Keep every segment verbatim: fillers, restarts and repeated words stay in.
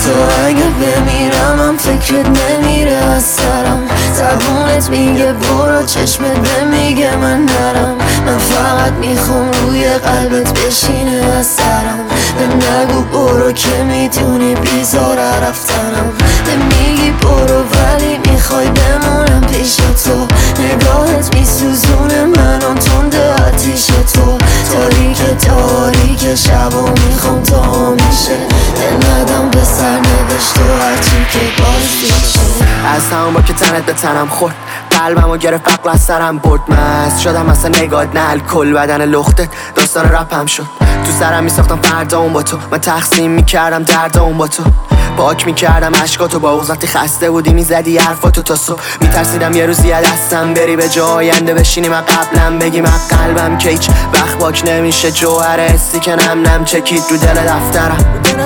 حتی اگه بمیرم هم فکرت نمیره از سرم. زبونت میگه برو، چشمت نمیگه من نرم. من فقط میخوام روی قلبت بشینه از سرم. به نگو برو که میدونی بیزاره رفتنم. به میگی برو ولی میخوای بمونم پیش تو. نگاهت میسوزونه منو تنده آتیش تو. تاریک تاریک شب و میخوام تا میشه دل ندم به سرنوشت و هرچی که بازیشه. از همون با که تنت به تنم خورد، قلبم و گرفت عقل از سرم برد. مست شدم مثلا نگات نه الکل، بدن لختت داستان رپم شد. تو سرم میساختم فردا اون با تو، من تقسیم میکردم درد اون با تو. پاک میکردم عشقاتو با اوز، وقتی خسته بودی میزدی حرفاتو تا صبح. میترسیدم یه روزی از دستم بری، به جای آینده بشینی من قبلم بگی من قلبم که هیچ وقت باک نمیشه. جوهر حسی که نم نم چکید رو دل دفترم.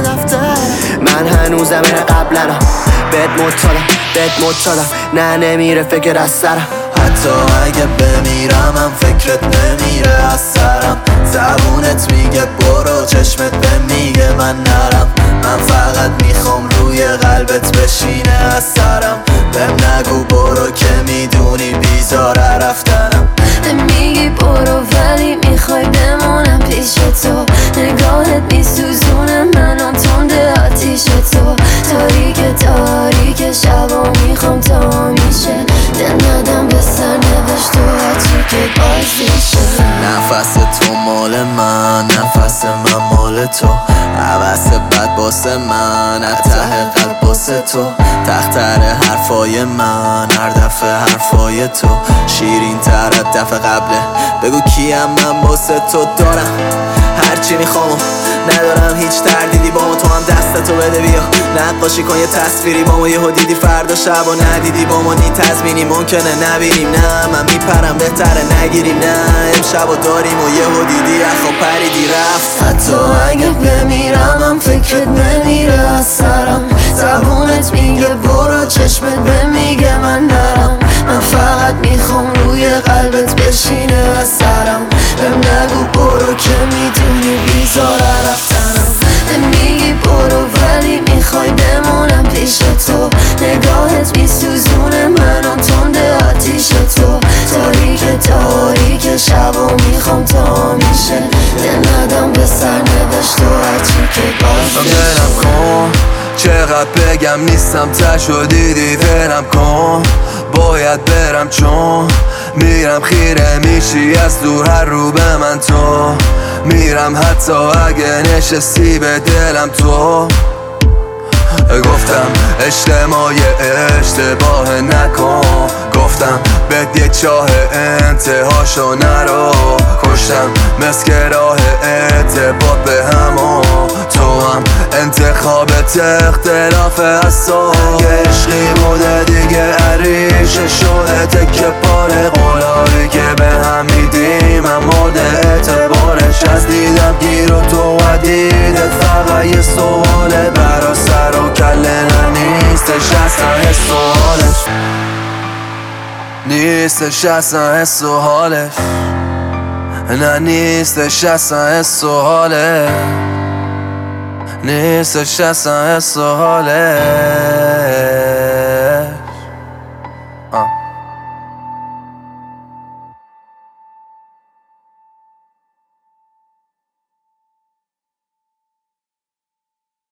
من هنوزم این قبلنم، بهت متادم بهت متادم نه نمیره فکر از سرم. حتی اگه بمیرم هم فکرت نمیره از سرم. زبونت میگه برو، چشمت به میگه من نرم. من فقط میخوام روی قلبت بشینه از سرم. بهم نگو برو که میدونی بیزاره رفتنم. میگی برو ولی میخوای بمونم پیش تو. نگاهت میسوزونه منو تنده آتیش تو. تاریک تاریک شب و میخوام تا میشه دل ندم به سرنوشت و هرچی که بازیشه. نفس تو مال من، نفس من مال تو. حوث بد باسه من، ته قلب باسه تو. تختر حرفای من، هر دفعه حرفای تو شیرین تر از دفعه قبله. بگو کیم من باسه تو دارم هرچی میخوام، ندارم هیچ تردیدی با ما. تو هم دستتو بده بیا نقاشی کن یه تصویری با ما. یهو دیدی فردا شب و ندیدی با ما. نی تضمینی ممکنه نبینیم، نه من میپرم بهتره نگیریم. نه امشب و داریم و یهو دیدی اخو پریدی رفت. حتی اگه بمیرم هم فکرت نمیره از سرم. زبونت میگه برو، چشمت به میگه من نرم. من فقط میخوام روی قلبت بشینه از سرم. بهم نگو برو که میدونی بیزاره رفتنم. میگی برو ولی میخوای بمونم پیش تو. نگاهت میسوزونه منو تنده آتیش تو. تاریک تاریک شب و میخوام تا میشه دل ندم به سرنوشت و هرچی که بازیشه. ولم کن چقدر بگم نیستم تشو دیدی. ولم کن باید برم چون میرم خیره میشی از دور هر رو به من تو. میرم حتی اگه نشستی به دلم تو. گفتم اجتماع اشتباه نکن. گفتم بد یه چاه انتهاشو نرو. کشتم مسک راه ارتباط به همون. تو هم انتخابت اختلاف از تو. یه عشقی بوده دیگه عریشه شده تکه پاره. قولایی که به هم میدیم هم مورد اعتبارش. از دیدم گیر و تو و دیدت فقط یه سواله. برا سر و کله نیستش اصلا حس و حالش. نیستش اصلا حس و حالش. نه نیستش اصلا حس و حالش. نیستش اصلا حس و حالش.